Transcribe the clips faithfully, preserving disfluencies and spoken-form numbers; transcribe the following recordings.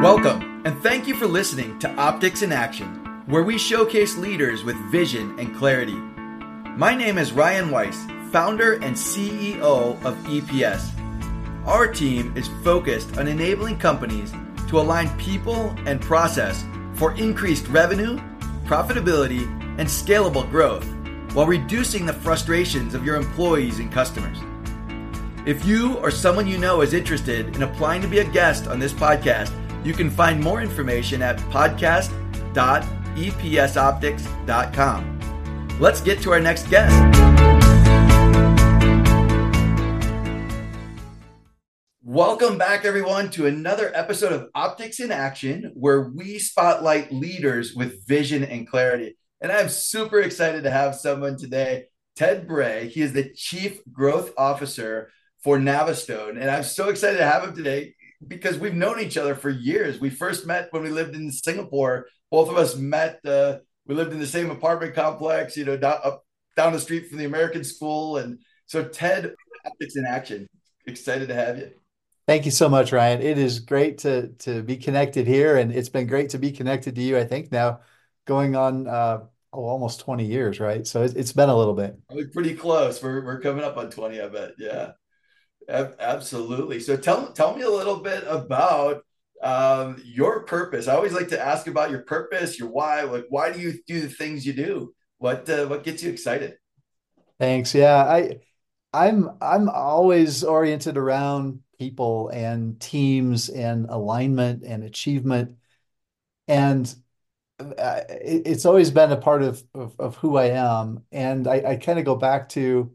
Welcome, and thank you for listening to Optics in Action, where we showcase leaders with vision and clarity. My name is Ryan Weiss, founder and C E O of E P S. Our team is focused on enabling companies to align people and process for increased revenue, profitability, and scalable growth, while reducing the frustrations of your employees and customers. If you or someone you know is interested in applying to be a guest on this podcast, you can find more information at podcast dot e p s optics dot com. Let's get to our next guest. Welcome back, everyone, to another episode of Optics in Action, where we spotlight leaders with vision and clarity. And I'm super excited to have someone today, Ted Bray. He is the Chief Growth Officer for Navistone. And I'm so excited to have him today because we've known each other for years. We first met when we lived in Singapore. Both of us met, uh, we lived in the same apartment complex, you know, down, up, down the street from the American School. And so Ted, Optics in Action, excited to have you. Thank you so much, Ryan. It is great to to be connected here, and it's been great to be connected to you, I think now going on uh, oh, almost twenty years, right? So it's, it's been a little bit. We're pretty close. We're, we're coming up on twenty, I bet. Yeah. Absolutely. So tell tell me a little bit about um, your purpose. I always like to ask about your purpose, your why. Like, why do you do the things you do? What uh, what gets you excited? Thanks. Yeah, I I'm I'm always oriented around people and teams and alignment and achievement, and uh, it, it's always been a part of of, of who I am. And I, I kind of go back to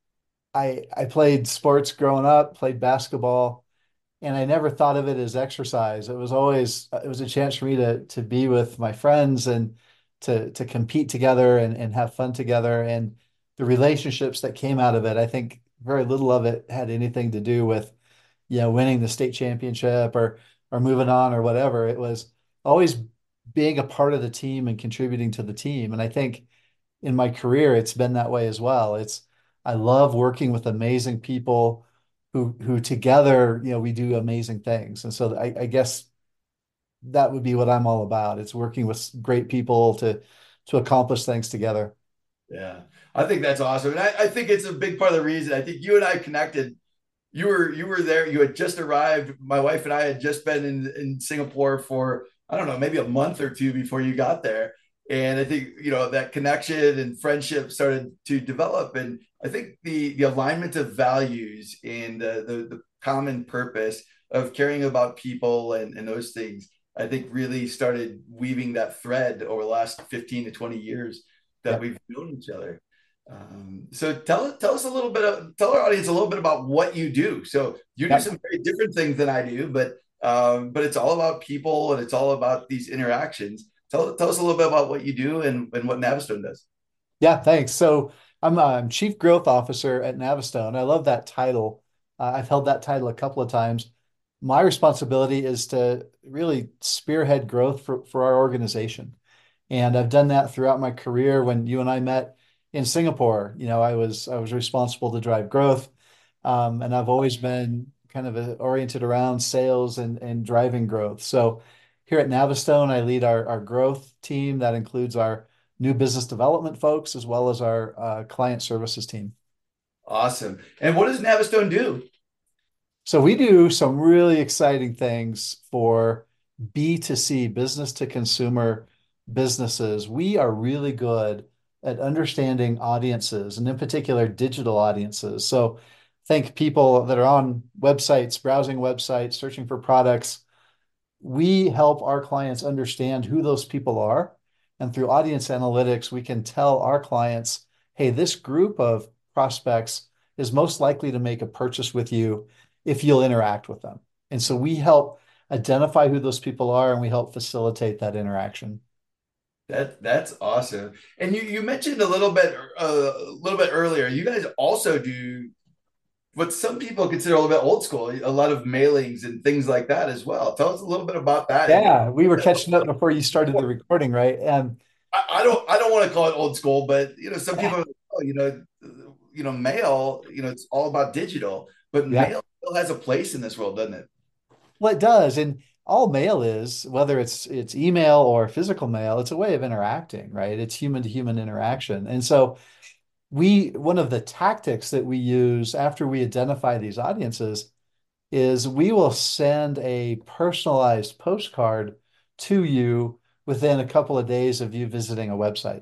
I I played sports growing up, played basketball, and I never thought of it as exercise. It was always it was a chance for me to to be with my friends and to to compete together and and have fun together. And the relationships that came out of it, I think very little of it had anything to do with, you know, winning the state championship or or moving on or whatever. It was always being a part of the team and contributing to the team. And I think in my career, it's been that way as well. It's I love working with amazing people who who together, you know, we do amazing things. And so I, I guess that would be what I'm all about. It's working with great people to to accomplish things together. Yeah, I think that's awesome. And I, I think it's a big part of the reason. I think you and I connected. You were you were there. You had just arrived. My wife and I had just been in, in Singapore for, I don't know, maybe a month or two before you got there. And I think, you know, that connection and friendship started to develop. And I think the the alignment of values and the the, the common purpose of caring about people and, and those things, I think really started weaving that thread over the last fifteen to twenty years that Yeah. we've known each other. Um, so tell tell us a little bit of, tell our audience a little bit about what you do. So you do Yeah. some very different things than I do, but um, but it's all about people and it's all about these interactions. Tell tell us a little bit about what you do and, and what Navistone does. Yeah, thanks. So I'm, uh, I'm Chief Growth Officer at Navistone. I love that title. Uh, I've held that title a couple of times. My responsibility is to really spearhead growth for, for our organization. And I've done that throughout my career. When you and I met in Singapore, you know, I was I was responsible to drive growth. Um, and I've always been kind of uh, oriented around sales and, and driving growth. So here at Navistone, I lead our, our growth team. That includes our new business development folks as well as our uh, client services team. Awesome. And what does Navistone do? So we do some really exciting things for B to C, business to consumer businesses. We are really good at understanding audiences and in particular digital audiences. So think people that are on websites, browsing websites, searching for products. We help our clients understand who those people are. And through audience analytics, we can tell our clients, hey, this group of prospects is most likely to make a purchase with you if you'll interact with them. And so we help identify who those people are and we help facilitate that interaction. That that's awesome. And you you mentioned a little bit uh, a little bit earlier. You guys also do what some people consider a little bit old school, a lot of mailings and things like that as well. Tell us a little bit about that. And Yeah, we were catching up before you started the recording, right? And I, I don't I don't want to call it old school, but you know, some people are like, oh, you know, you know, mail, you know, it's all about digital, but yeah, mail still has a place in this world, doesn't it? well, it does. And all mail is, whether it's it's email or physical mail, it's a way of interacting, right? It's human to human interaction. And so we one of the tactics that we use after we identify these audiences is we will send a personalized postcard to you within a couple of days of you visiting a website.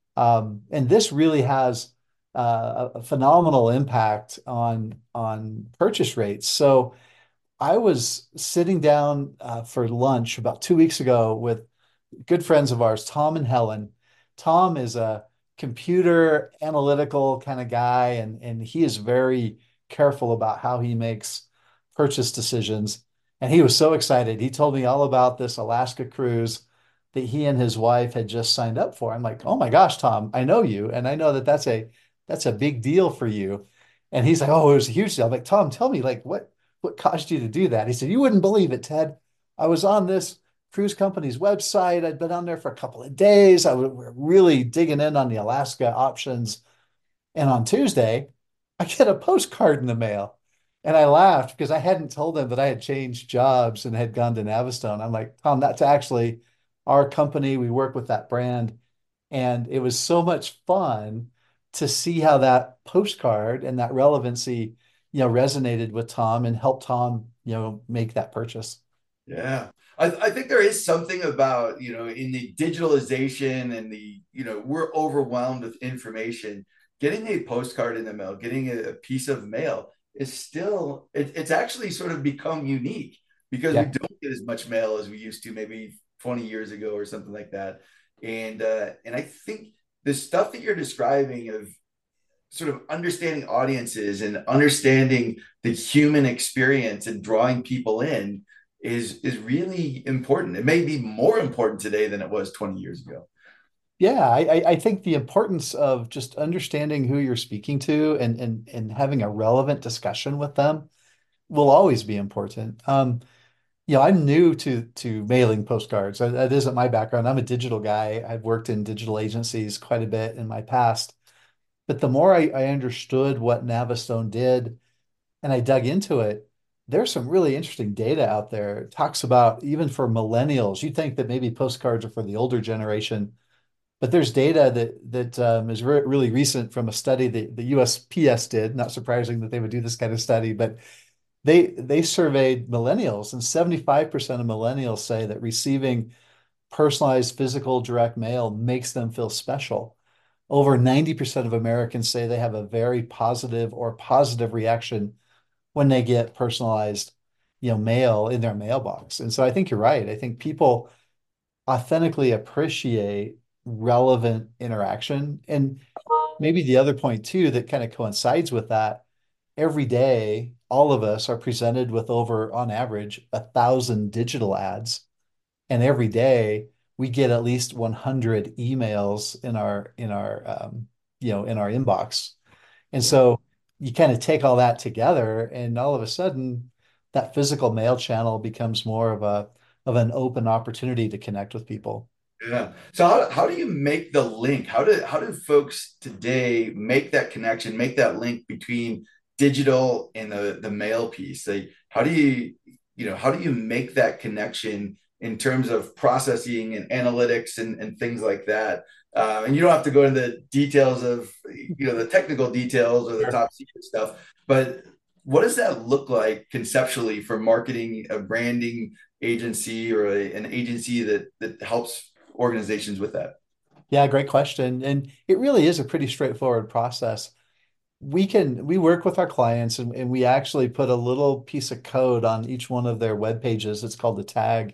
Um, and this really has uh, a phenomenal impact on on purchase rates. So I was sitting down uh, for lunch about two weeks ago with good friends of ours, Tom and Helen. Tom is a computer analytical kind of guy, and, and he is very careful about how he makes purchase decisions. And he was so excited. He told me all about this Alaska cruise that he and his wife had just signed up for. I'm like, oh my gosh, Tom, I know you, and I know that that's a that's a big deal for you. And he's like, oh, it was a huge deal. I'm like, Tom, tell me, like, what what caused you to do that? He said, you wouldn't believe it, Ted. I was on this cruise company's website. I'd been on there for a couple of days. I was really digging in on the Alaska options. And on Tuesday, I get a postcard in the mail. And I laughed because I hadn't told them that I had changed jobs and had gone to Navistone. I'm like, Tom, that's actually our company. We work with that brand. And it was so much fun to see how that postcard and that relevancy, you know, resonated with Tom and helped Tom, you know, make that purchase. Yeah. I, I think there is something about, you know, in the digitalization and the, you know, we're overwhelmed with information. Getting a postcard in the mail, getting a, a piece of mail is still, it, it's actually sort of become unique because we Yeah. don't get as much mail as we used to maybe twenty years ago or something like that. And, uh, and I think the stuff that you're describing of sort of understanding audiences and understanding the human experience and drawing people in is is really important. It may be more important today than it was twenty years ago. Yeah, I, I think the importance of just understanding who you're speaking to and and and having a relevant discussion with them will always be important. Um, you know, I'm new to to mailing postcards. That that isn't my background. I'm a digital guy. I've worked in digital agencies quite a bit in my past. But the more I, I understood what Navistone did and I dug into it, there's some really interesting data out there. It talks about even for millennials, you think that maybe postcards are for the older generation, but there's data that that um, is re really recent from a study that the U S P S did. Not surprising that they would do this kind of study, but they they surveyed millennials, and seventy-five percent of millennials say that receiving personalized physical direct mail makes them feel special. Over ninety percent of Americans say they have a very positive or positive reaction when they get personalized, you know, mail in their mailbox. And so I think you're right. I think people authentically appreciate relevant interaction. And maybe the other point too that kind of coincides with that, every day, all of us are presented with over, on average, a thousand digital ads. And every day we get at least one hundred emails in our in our um, you know, in our inbox. And Yeah. so you kind of take all that together, and all of a sudden, that physical mail channel becomes more of a of an open opportunity to connect with people. Yeah. So how, how do you make the link? How do how do folks today make that connection, make that link between digital and the the mail piece? Like how do you, you know, how do you make that connection in terms of processing and analytics and, and things like that? Uh, and you don't have to go into the details of, you know, the technical details or the Sure. top secret stuff, but what does that look like conceptually for marketing, a branding agency or a, an agency that that helps organizations with that? Yeah, great question. And it really is a pretty straightforward process. We can we work with our clients, and, and we actually put a little piece of code on each one of their web pages. It's called the tag.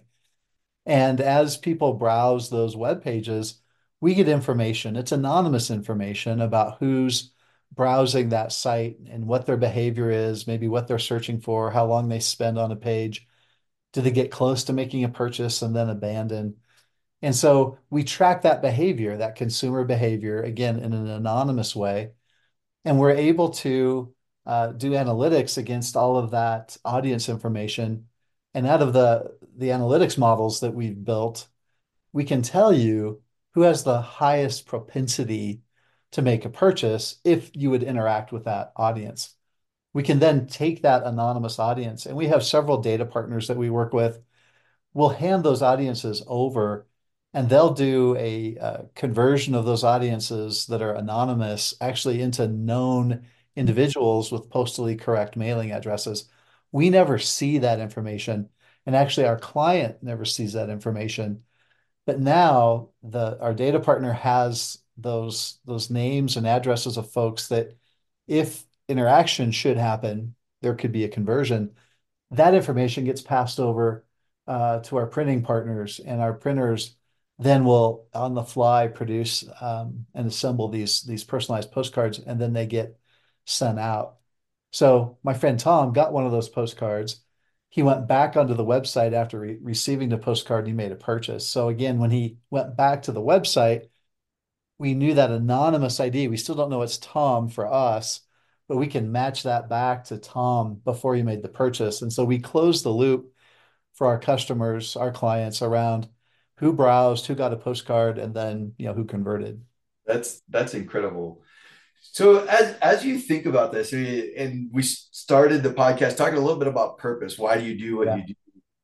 And as people browse those web pages, we get information. It's anonymous information about who's browsing that site and what their behavior is, maybe what they're searching for, how long they spend on a page. Do they get close to making a purchase and then abandon? And so we track that behavior, that consumer behavior, again, in an anonymous way. And we're able to uh, do analytics against all of that audience information. And out of the, the analytics models that we've built, we can tell you who has the highest propensity to make a purchase if you would interact with that audience. We can then take that anonymous audience, and we have several data partners that we work with. we'll hand those audiences over and they'll do a, uh conversion of those audiences that are anonymous actually into known individuals with postally correct mailing addresses. We never see that information. And actually, our client never sees that information. But now the our data partner has those those names and addresses of folks that if interaction should happen, there could be a conversion. That information gets passed over uh, to our printing partners, and our printers then will on the fly produce um, and assemble these these personalized postcards, and then they get sent out. So my friend Tom got one of those postcards. He went back onto the website after re receiving the postcard and he made a purchase. So again, when he went back to the website, we knew that anonymous I D. We still don't know it's Tom for us, but we can match that back to Tom before he made the purchase. And so we closed the loop for our customers, our clients around who browsed, who got a postcard, and then, you know, who converted. That's that's incredible. So as as you think about this, and we started the podcast talking a little bit about purpose. Why do you do what Yeah, you do?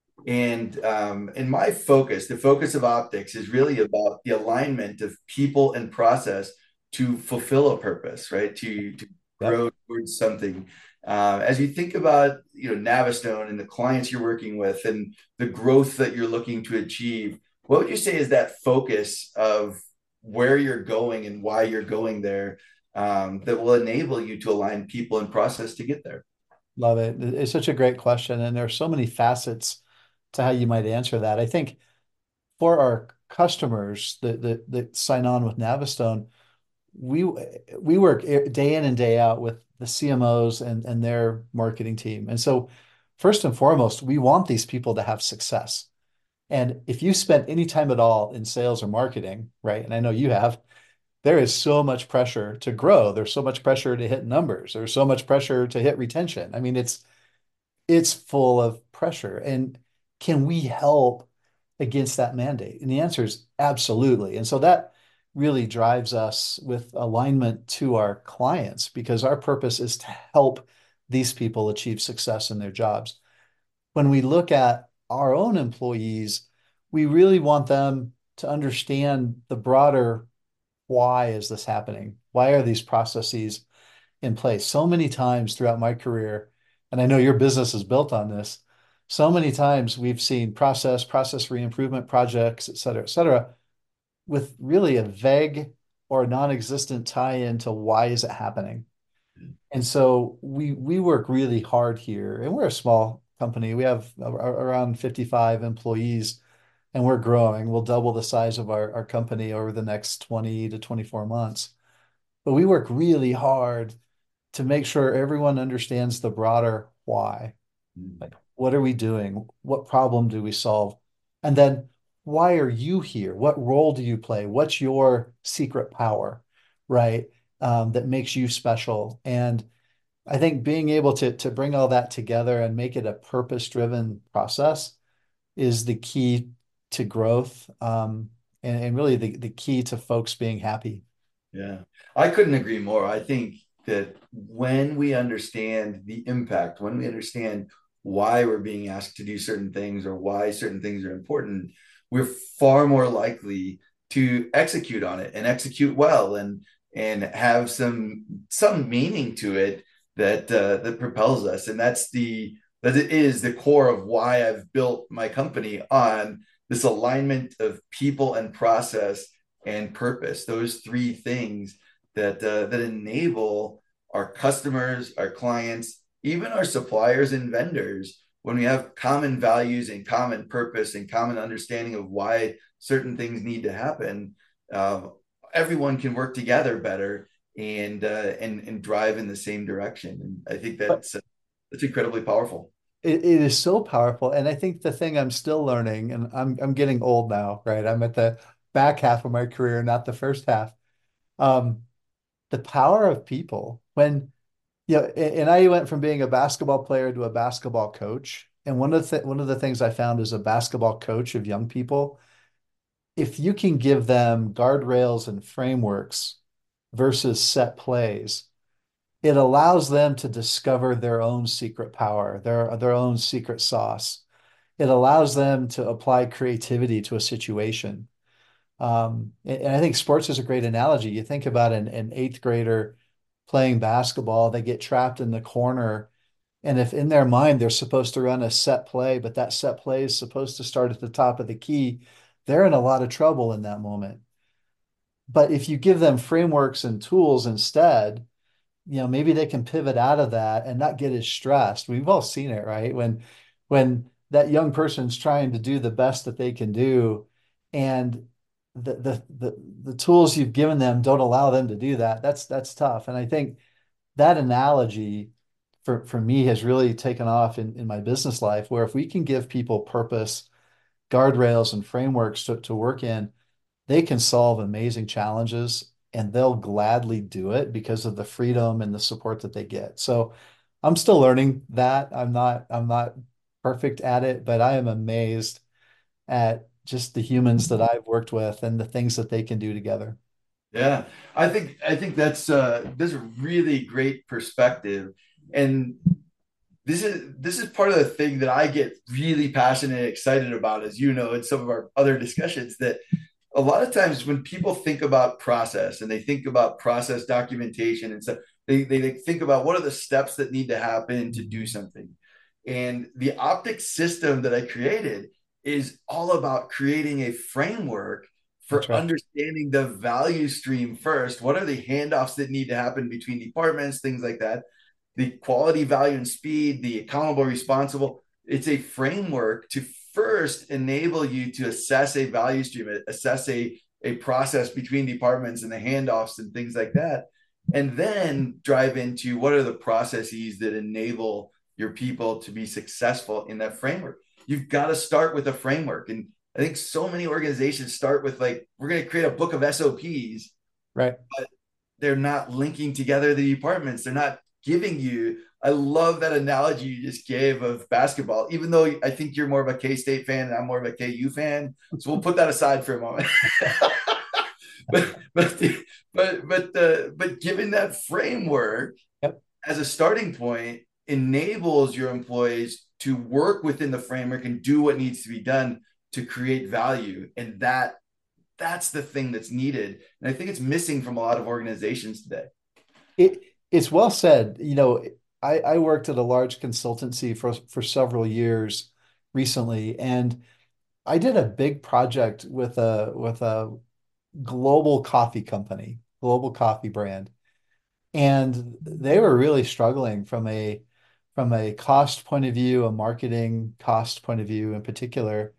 And um, and my focus, the focus of optics, is really about the alignment of people and process to fulfill a purpose, right? To to yep. grow towards something. Uh, as you think about, you know, Navistone and the clients you're working with and the growth that you're looking to achieve, what would you say is that focus of where you're going and why you're going there, um, that will enable you to align people and process to get there? Love it. It's such a great question. And there are so many facets to how you might answer that. I think for our customers that that, that sign on with Navistone, we we work day in and day out with the C M Os and and their marketing team. And so first and foremost, we want these people to have success. And if you spent any time at all in sales or marketing, right? And I know you have, there is so much pressure to grow. There's so much pressure to hit numbers. There's so much pressure to hit retention. I mean, it's it's full of pressure. And can we help against that mandate? And the answer is absolutely. And so that really drives us with alignment to our clients because our purpose is to help these people achieve success in their jobs. When we look at our own employees, we really want them to understand the broader why is this happening? Why are these processes in place? So many times throughout my career, and I know your business is built on this, so many times we've seen process, process re-improvement projects, et cetera, et cetera, with really a vague or non-existent tie-in to why is it happening. And so we we work really hard here, and we're a small company. We have a- around fifty-five employees, and we're growing. We'll double the size of our, our company over the next twenty to twenty-four months. But we work really hard to make sure everyone understands the broader why. Like, what are we doing? What problem do we solve? And then, why are you here? What role do you play? What's your secret power, right? Um, that makes you special. And I think being able to to bring all that together and make it a purpose-driven process is the key to growth, um, and, and really the, the key to folks being happy. Yeah, I couldn't agree more. I think that when we understand the impact, when we understand why we're being asked to do certain things or why certain things are important, we're far more likely to execute on it and execute well and and have some some meaning to it that uh, that propels us. And that's the that it is the core of why I've built my company on this alignment of people and process and purpose, those three things that uh, that enable our customers, our clients, even our suppliers and vendors, when we have common values and common purpose and common understanding of why certain things need to happen, uh, everyone can work together better and uh, and and drive in the same direction. And I think But that's uh, that's incredibly powerful. it, it is so powerful. And I think the thing I'm still learning, and I'm I'm getting old now, right? I'm at the back half of my career, not the first half. Um, the power of people. When you know, a- and I went from being a basketball player to a basketball coach. And one of the th one of the things I found as a basketball coach of young people, if you can give them guardrails and frameworks versus set plays, it allows them to discover their own secret power, their their own secret sauce. it allows them to apply creativity to a situation. Um, and, and I think sports is a great analogy. You think about an, an eighth grader playing basketball, they get trapped in the corner. And if in their mind they're supposed to run a set play, but that set play is supposed to start at the top of the key, they're in a lot of trouble in that moment. But if you give them frameworks and tools instead, you know, maybe they can pivot out of that and not get as stressed. We've all seen it, right? When when that young person's trying to do the best that they can do, and the the the, the tools you've given them don't allow them to do that. That's that's tough. And I think that analogy for for me has really taken off in, in my business life, where if we can give people purpose, guardrails, and frameworks to, to work in, they can solve amazing challenges and they'll gladly do it because of the freedom and the support that they get. So I'm still learning that. I'm not I'm not perfect at it, but I am amazed at just the humans that I've worked with and the things that they can do together. Yeah, I think I think that's uh that's a really great perspective. And this is this is part of the thing that I get really passionate and excited about, as you know, in some of our other discussions, that a lot of times when people think about process and they think about process documentation and stuff, they, they, they think about what are the steps that need to happen to do something. And the optics system that I created is all about creating a framework That's for right. understanding the value stream first. What are the handoffs that need to happen between departments, things like that? The quality, value, and speed, the accountable, responsible. It's a framework to first enable you to assess a value stream, assess a, a process between departments and the handoffs and things like that. And then drive into what are the processes that enable your people to be successful in that framework. You've got to start with a framework. And I think so many organizations start with like, we're going to create a book of S O Ps, Right. but they're not linking together the departments. They're not giving you. I love that analogy you just gave of basketball, even though I think you're more of a K-State fan and I'm more of a K U fan. So we'll put that aside for a moment. but but but but uh, but given that framework Yep. as a starting point enables your employees to work within the framework and do what needs to be done to create value, and that that's the thing that's needed, and I think it's missing from a lot of organizations today. It it's well said. You know, I, I worked at a large consultancy for for several years recently, and I did a big project with a with a global coffee company, global coffee brand. And they were really struggling from a from a cost point of view, a marketing cost point of view in particular.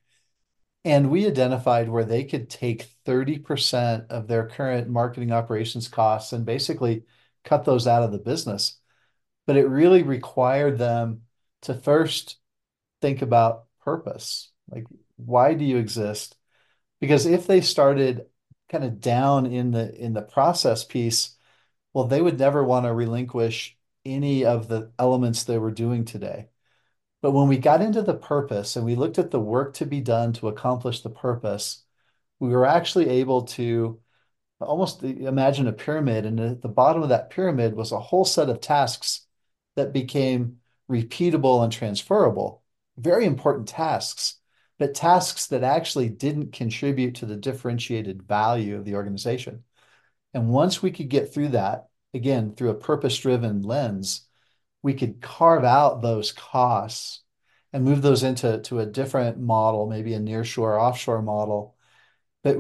And we identified where they could take thirty percent of their current marketing operations costs and basically cut those out of the business. But it really required them to first think about purpose. Like, why do you exist? Because if they started kind of down in the in the process piece, well, they would never want to relinquish any of the elements they were doing today. But when we got into the purpose and we looked at the work to be done to accomplish the purpose, we were actually able to almost imagine a pyramid. And at the bottom of that pyramid was a whole set of tasks that became repeatable and transferable. Very important tasks, but tasks that actually didn't contribute to the differentiated value of the organization. And once we could get through that, again, through a purpose-driven lens, we could carve out those costs and move those into to a different model, maybe a nearshore, offshore model, but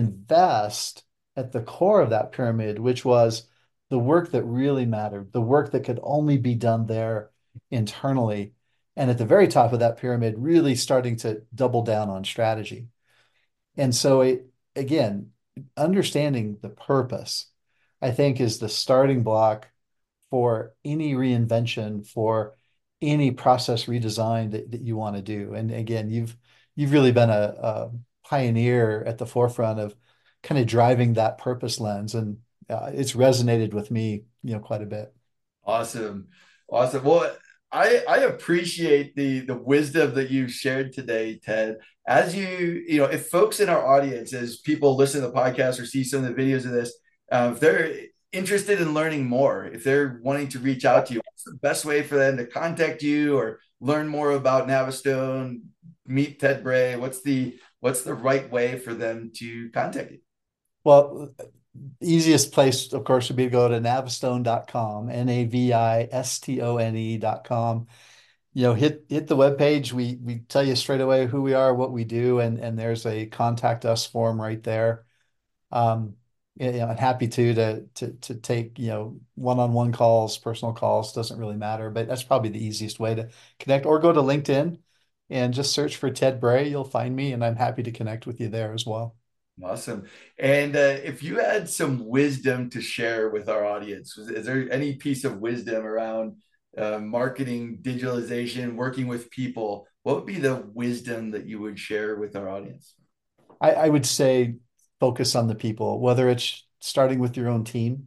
reinvest at the core of that pyramid, which was the work that really mattered, the work that could only be done there internally. And at the very top of that pyramid, really starting to double down on strategy. And so it, again, understanding the purpose, I think, is the starting block for any reinvention, for any process redesign that, that you want to do. And again, you've you've really been a, a pioneer at the forefront of kind of driving that purpose lens, and uh, it's resonated with me, you know, quite a bit. Awesome. Awesome. Well, I I appreciate the the wisdom that you shared today, Ted. As you, you know, if folks in our audience, as people listen to the podcast or see some of the videos of this, uh, if they're interested in learning more, if they're wanting to reach out to you, what's the best way for them to contact you or learn more about Navistone? meet Ted Bray, what's the what's the right way for them to contact you? Well, easiest place, of course, would be to go to navistone dot com, N A V I S T O N E dot com. You know, hit hit the webpage. We we tell you straight away who we are, what we do, and and there's a contact us form right there. Um, you know, I'm happy to to to to take, you know, one-on-one calls, personal calls, doesn't really matter, but that's probably the easiest way to connect. Or go to LinkedIn and just search for Ted Bray. You'll find me, and I'm happy to connect with you there as well. Awesome. And uh, if you had some wisdom to share with our audience, is there any piece of wisdom around uh, marketing, digitalization, working with people? What would be the wisdom that you would share with our audience? I, I would say focus on the people, whether it's starting with your own team,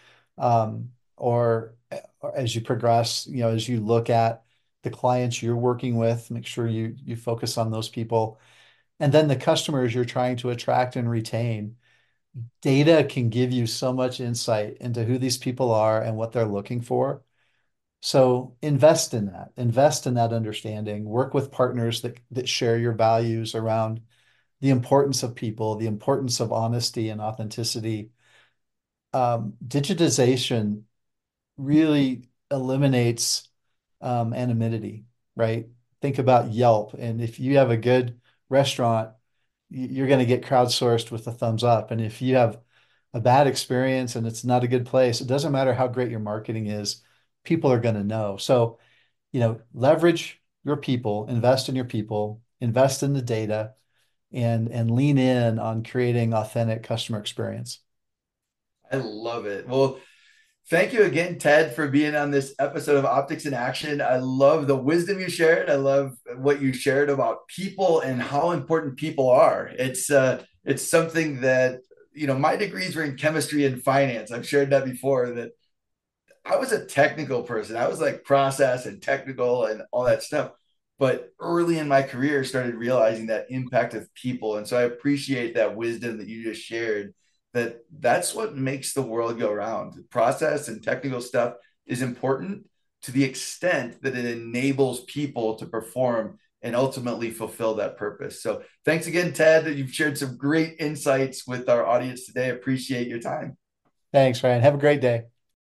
um, or, or as you progress, you know, as you look at the clients you're working with, make sure you you focus on those people. And then the customers you're trying to attract and retain. Data can give you so much insight into who these people are and what they're looking for. So invest in that, invest in that understanding, work with partners that, that share your values around the importance of people, the importance of honesty and authenticity. Um, digitization really eliminates um, anonymity, right? Think about Yelp. And if you have a good restaurant, you're going to get crowdsourced with a thumbs up. And if you have a bad experience and it's not a good place, it doesn't matter how great your marketing is, people are going to know. So, you know, leverage your people, invest in your people, invest in the data, and and lean in on creating authentic customer experience. I love it. Well, thank you again, Ted, for being on this episode of Optics in Action. I love the wisdom you shared. I love what you shared about people and how important people are. It's uh, it's something that, you know, my degrees were in chemistry and finance. I've shared that before, that I was a technical person. I was like process and technical and all that stuff. But early in my career, started realizing that impact of people. And so I appreciate that wisdom that you just shared, that that's what makes the world go round. Process and technical stuff is important to the extent that it enables people to perform and ultimately fulfill that purpose. So thanks again, Ted. You've shared some great insights with our audience today. Appreciate your time. Thanks, Ryan. Have a great day.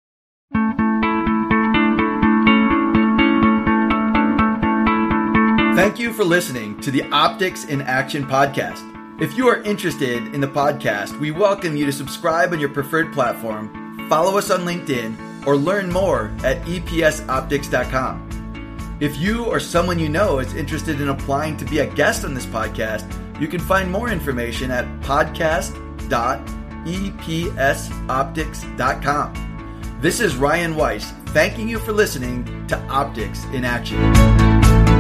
Thank you for listening to the Optics in Action podcast. If you are interested in the podcast, we welcome you to subscribe on your preferred platform, follow us on LinkedIn, or learn more at E P S optics dot com. If you or someone you know is interested in applying to be a guest on this podcast, you can find more information at podcast dot E P S optics dot com. This is Ryan Weiss, thanking you for listening to Optics in Action.